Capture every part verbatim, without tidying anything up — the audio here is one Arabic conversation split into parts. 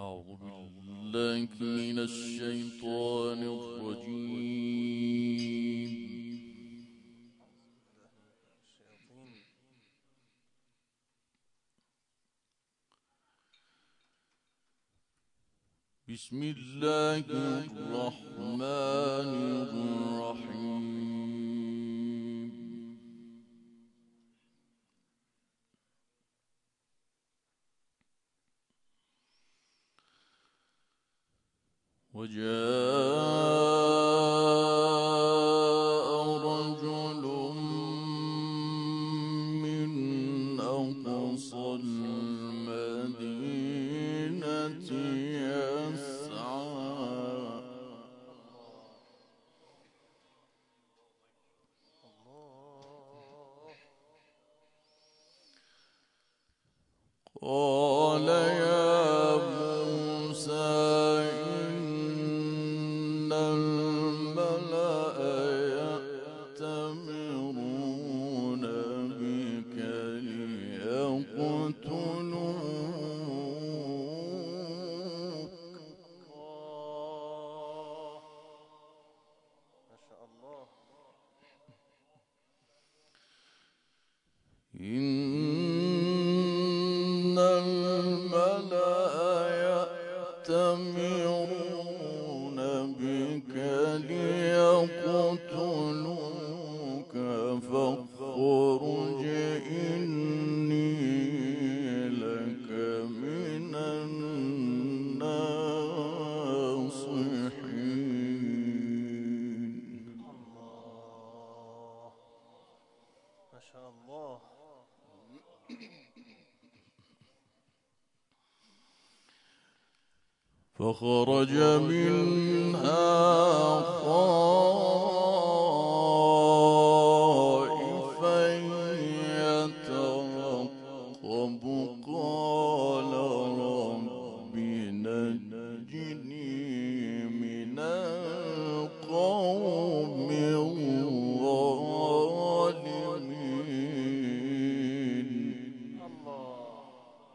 أعوذ بالله من الشيطان الرجيم. بسم الله الرحمن الرحيم. وجاء رجل من أقصى المدينة يسعى قال يا موسى إن الملأ يأتمرون بك ليقتلوك. ما شاء الله. إن الملأ يأتمرون بك ليقتلوك فاخرج إني لك من الناصحين. الله ما شاء الله. فخرج منها خائفا يترقب قال رب نجني من القوم الظالمين. الله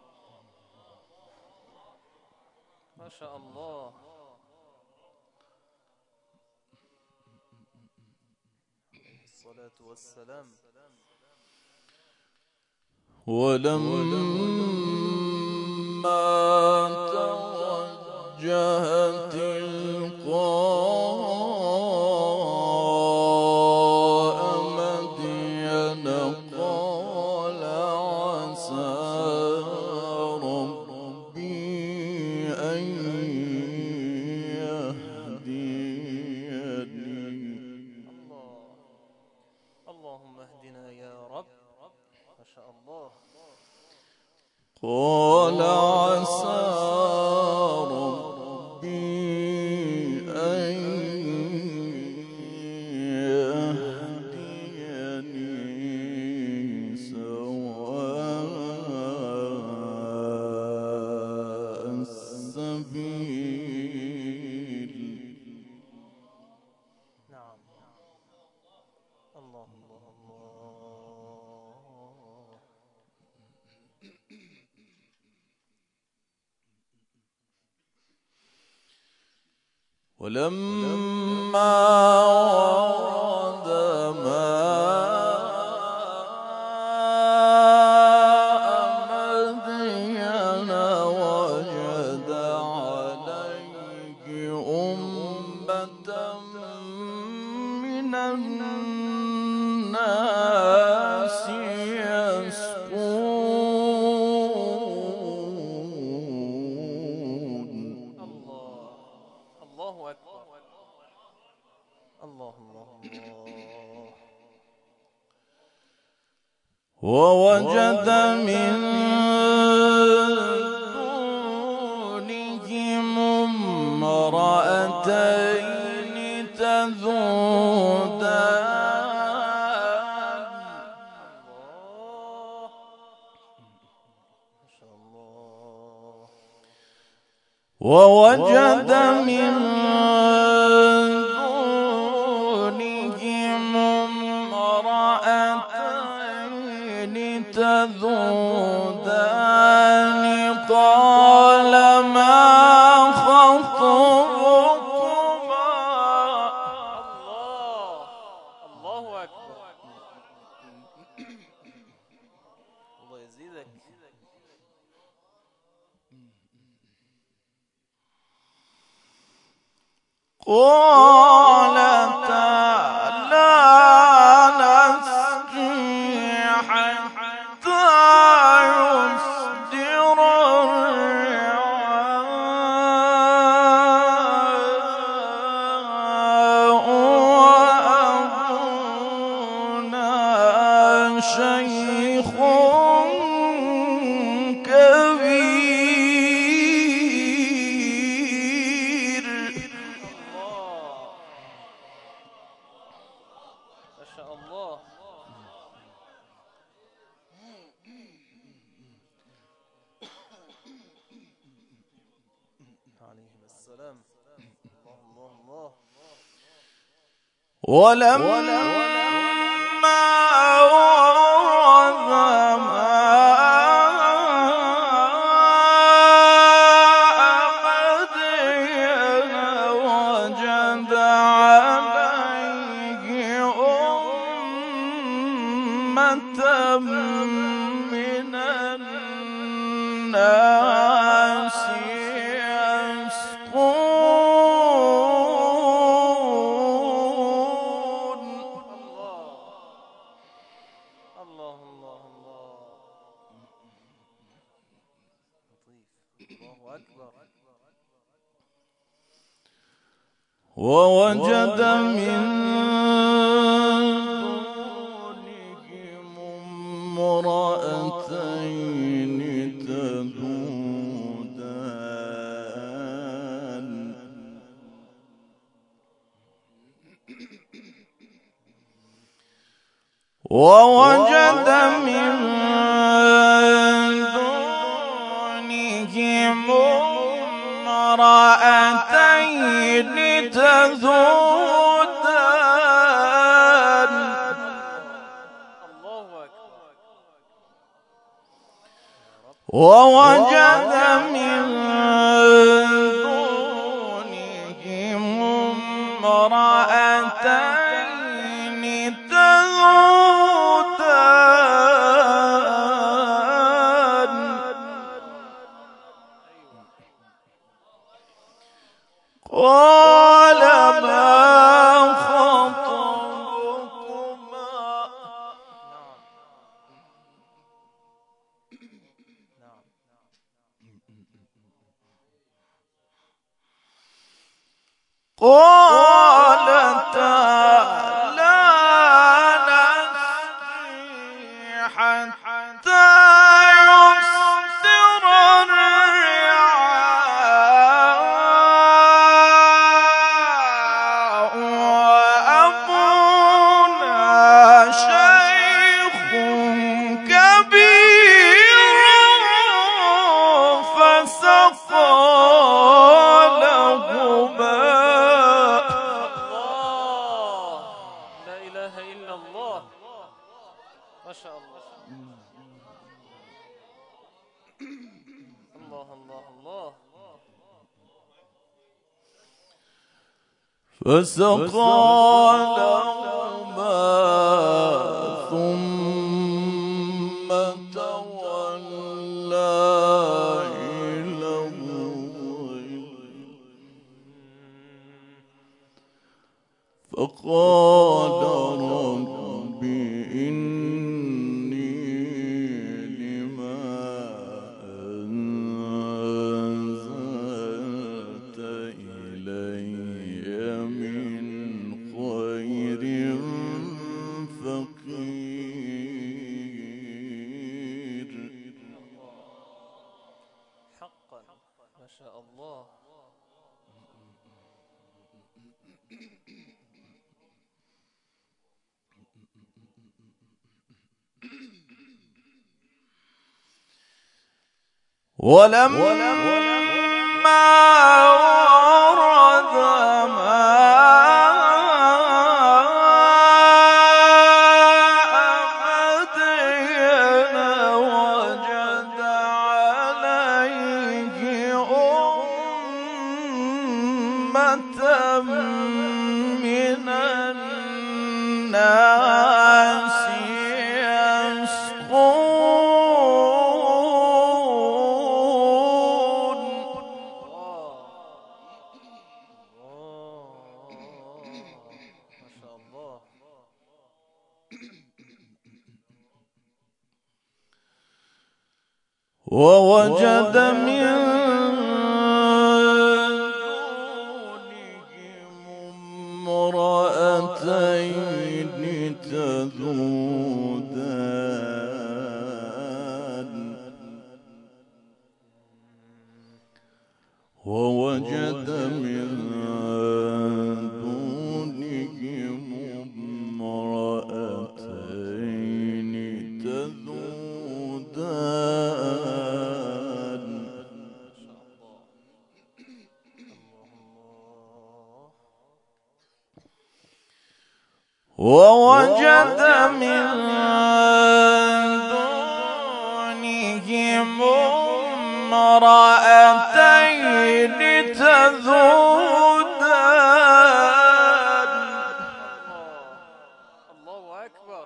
ما شاء الله. عليه الصلاة والسلام. ولما توجه تلقاء مدين قال عسى ربي أن يهديني. الله اللهم اهدنا يا رب. ما شاء الله. قال عسى ربي أن يهديني سواء السبيل. نعم. الله الله الله. ولما ورد ماء مدين وجد عليه أمة من الناس يسقون. الله الله أكبر. الله الله الله. ووجد من دونهم امرأتين تذودان. الله ما شاء الله. ووجد من دونهم امرأتين تذودان قال ما قالتا لا نسقي حتى يصدر الرعاء وأبونا شيخ كبير. ما شاء الله. عليهم السلام. الله الله الله. ولما ورد ماء مدين وجد عليه أمة من الناس يسقون. الله الله الله. لطيف. الله أكبر. ووجد من دونهم امرأتين تذودان ووجد من دونهم امرأتين تذودان الله أكبر. ووجد من دونهم امرأتين تذودان قال ما خطبكما قالتا لا نسقي حتى يصدر الرعاء وأبونا شيخ كبير فسقى لهما. الله. لا إله إلا الله. ما شاء الله. الله الله الله. فسقى لهما ثم تولى إلى الظل فقال رب إني لما أنزلت إلي من خير فقير. حقا. ما شاء الله. ولما ورد ماء مدين وجد عليه أمة من الناس يسقون. ووجد من دونهم امرأتين تذودان ووجد من دونهم امرأتين تذودان ووجد من دونهم امرأتين تذودان الله أكبر.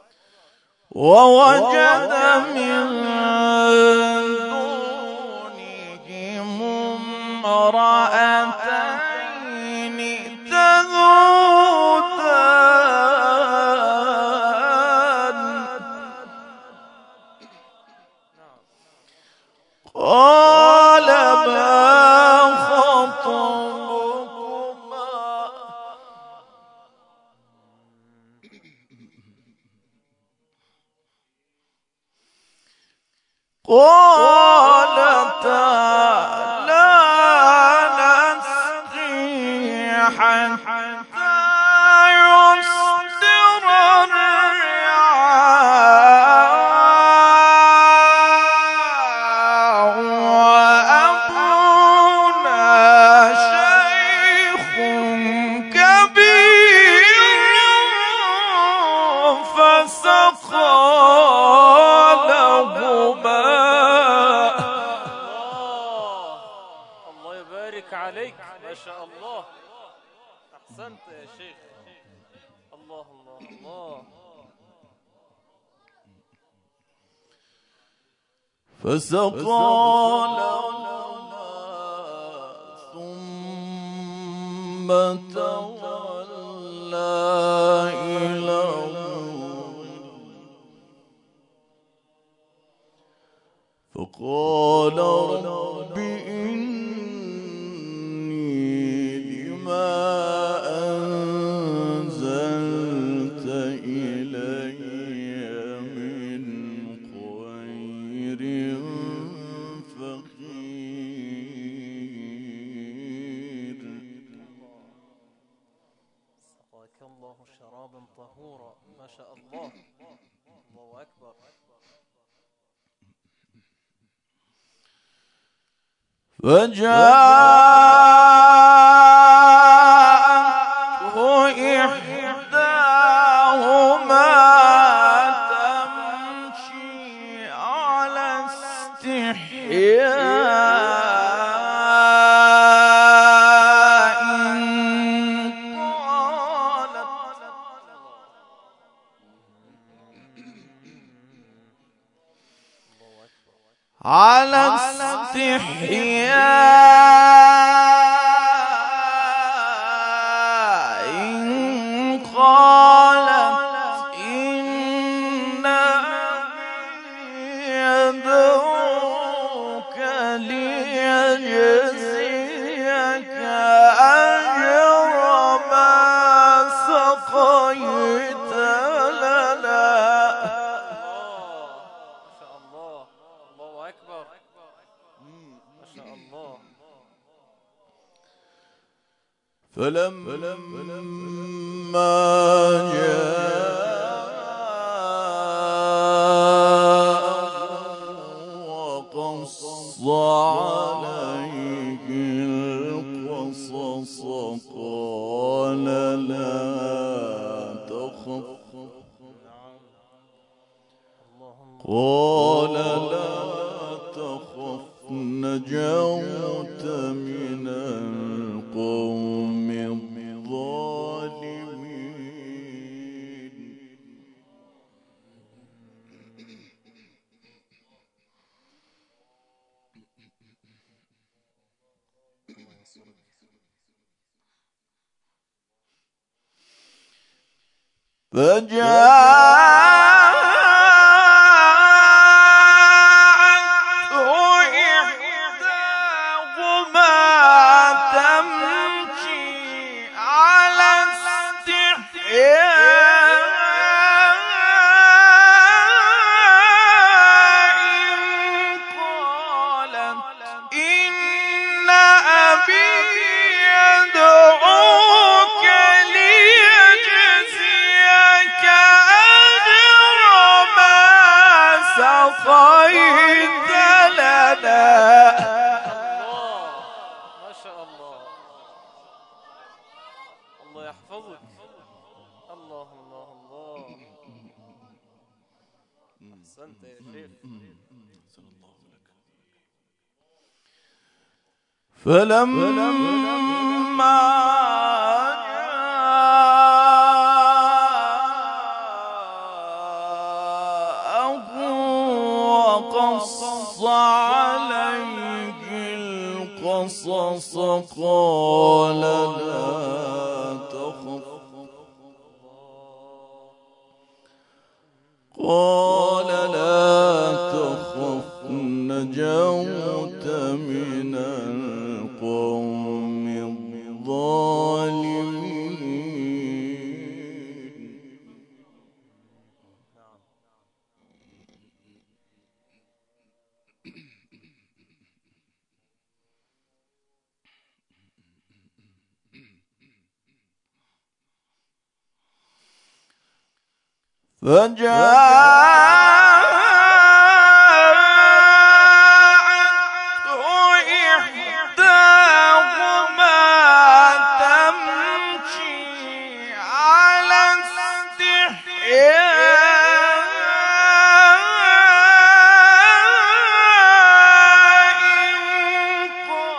ووجد من دونهم امرأتين تذودان قال ما خطبكما قالتا لا نسقي حتى يصدر الرعاء وأبونا شيخ كبير فسقى لهما. الله يبارك عليك، ما شاء الله، أحسنت يا شيخ. الله الله الله. فسقى لهما ثم تولى إلى فقال رب إني لما أنزلت إلي من خير فقير. سقاك الله شرابا طهورا، ما شاء الله. الله أكبر. فجاءته إحداهما تمشي على استحياء قالت على استحياء قالت إن أبي يدعوك ليجزيك أجر ما سقيت لنا. فلما جاءه وقص عليه القصص قال لا تخف قال لا تخف نجوت من القوم الظالمين. فجاءته تمشي على استحياء سقيت لنا. الله ما شاء الله، الله يحفظك. الله الله الله، أحسنت يا شيخ. فلما وقص عليه القصص قال لا تخف قال لا تخف نجوت من القوم الظالمين. فجاءته إحداهما تمشي على استحياء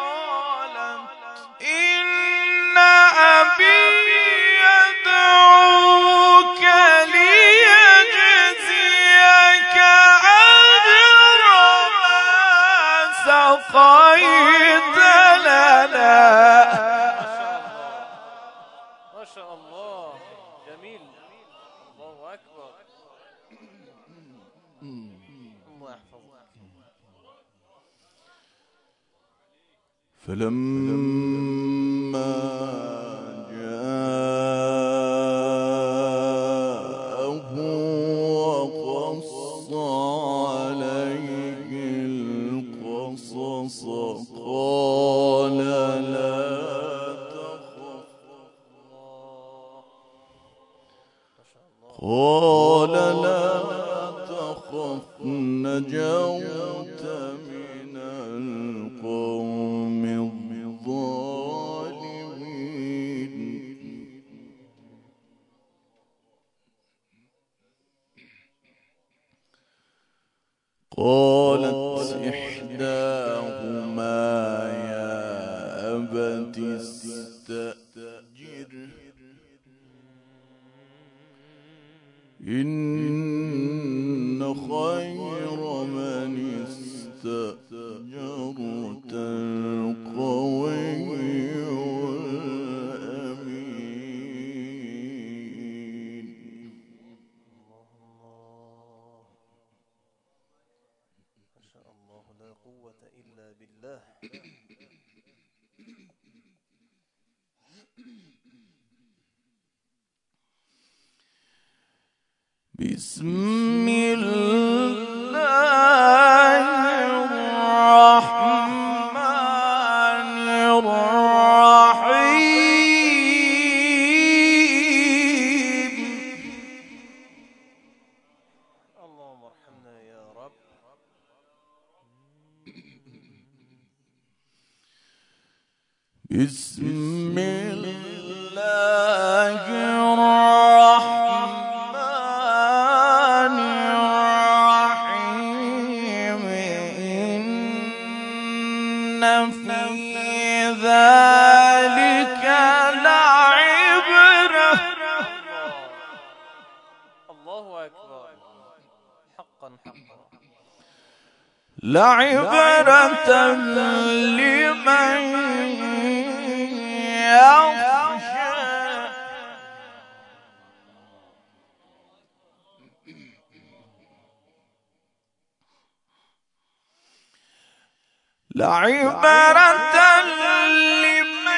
قالت إن أبي يدعوك ليجزيك أجر ما سقيت لنا. ما شاء الله، جميل. الله أكبر، الله يحفظك. فلما جاءه وقص عليه القصص قال لا تخف قال لا تخف نجوت من القوم الظالمين. قالت إحداهما يا أبت استأجره إن خير من استأجرت القوي الأمين. ما شاء الله، لا قوة إلا بالله. بسم الله الرحمن الرحيم. اللهم ارحمنا يا رب. بسم الله الرحمن الرحيم. إن في ذلك لعبرة. الله أكبر، حقا حقا. لعبرة لمن يخشى. لعبرة لمن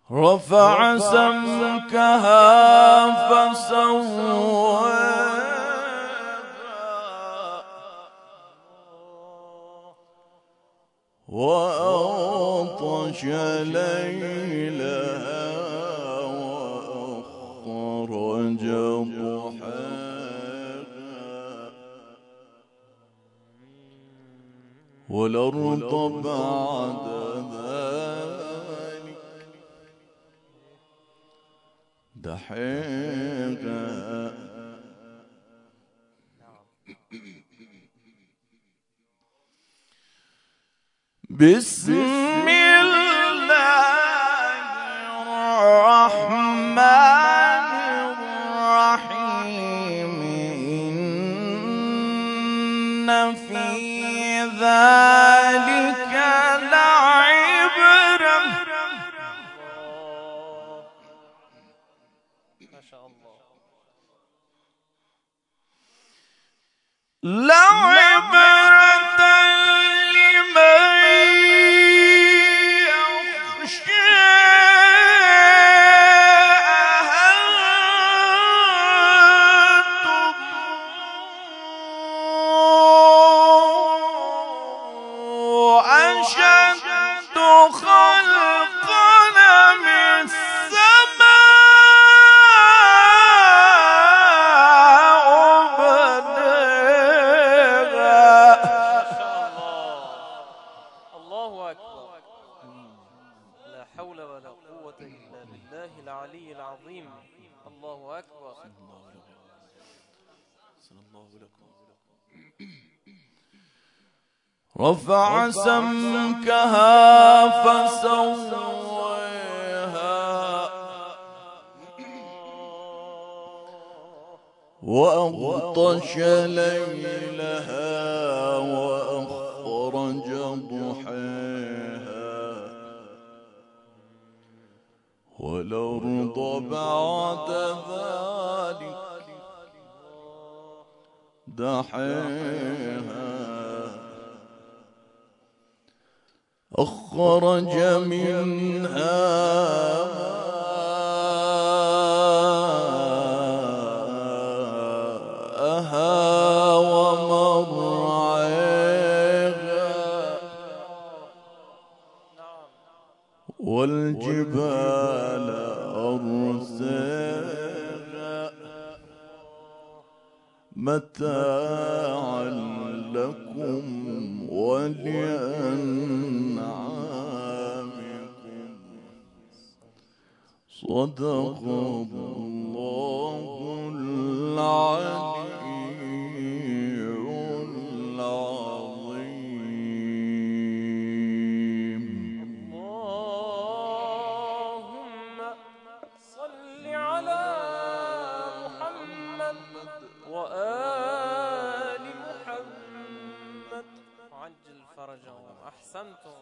رفع سمكها فسواها وأغطش ليلها وأخرج ضحاها والأرض بعد ذلك دحيها بسم الله الرحمن الرحيم إن في ذلك لعبرة ما شاء الله لعبرة لمن أشد خلقنا من السماء بنيها. ما شاء الله. الله أكبر. لا حول ولا قوة إلا بالله العلي العظيم. الله أكبر. رفع سمكها فسواها وأغطش ليلها وأخرج ضحاها والأرض بعد ذلك دحاها أخرج منها ماءها ومرعاها والجبال أرساها متاعا لكم ولأنعامكم صدق الله العلي العظيم. اللهم صل على محمد وآل محمد وعجل فرجهم. أحسنتم.